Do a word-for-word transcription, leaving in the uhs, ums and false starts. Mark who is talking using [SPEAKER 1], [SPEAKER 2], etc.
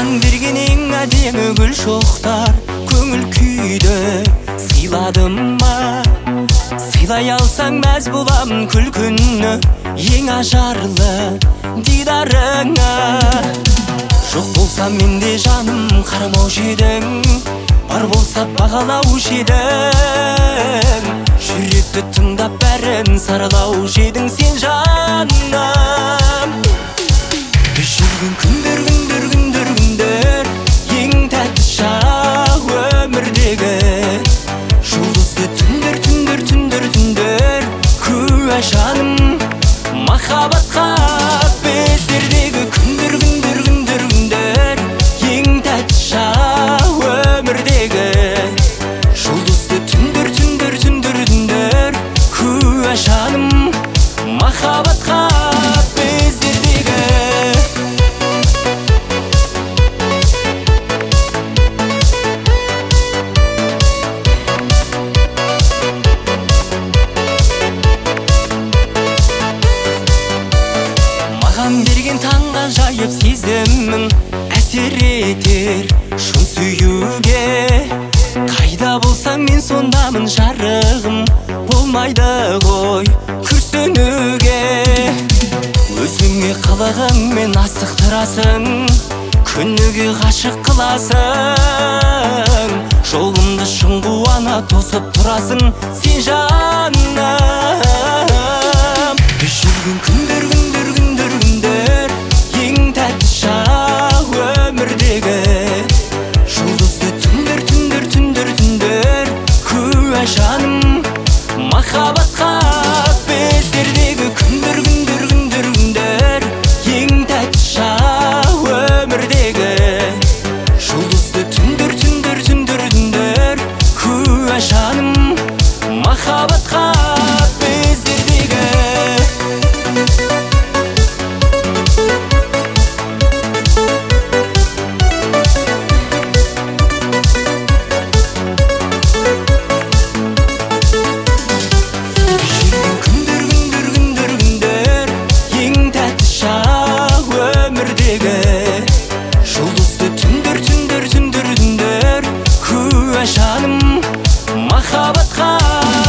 [SPEAKER 1] Маған бергенің әдемі гүл шоқтар көңіл күйді сыйладым ма? Сыйлай алсаң мәз боламын күлкіні ең ажарлы дидарыңа. Жоқ болса менде жаным қарамаушы едің, бар болса бағалаушы едің. Жүректі тыңдап бәрін саралаушы едің сен жаным. Біз жүрген күндер күндер күндер күндер ең тәтті шақ өмірдегі. Жұлдызды түндер түндер түндер түндер куә жаным махаббатқа. Біздердегі күндер күндер күндер күндер ең тәтті шақ өмірдегі. Жұлдызды түндер түндер түндер түндер куә жаным махаббатқа. Біздердегі берген таңға жайып сезімің әсер етер шын сүюге. Қайда болсаң мен сондамын жарығым, болмайды ғой күрсінуге. Өзіңе қылығыңмен асықтырасың, күніге ғашық қыласың. Жолымды шын қуана тосып тұрасың сен жаным. Біз жүрген күндер күндер күндер күндер ең тәтті шақ өмірдегі. Жұлдызды түндер түндер түндер түндер куә жаным махаббатқа. Біздердегі күндер күндер күндер күндер ең тәтті шақ өмірдегі. Жұлдызды түндер түндер түндер түндер куә жаным махаббатқа. Біздердегі жұлдызды түндер түндер түндер түндер куә жаным махаббатқа.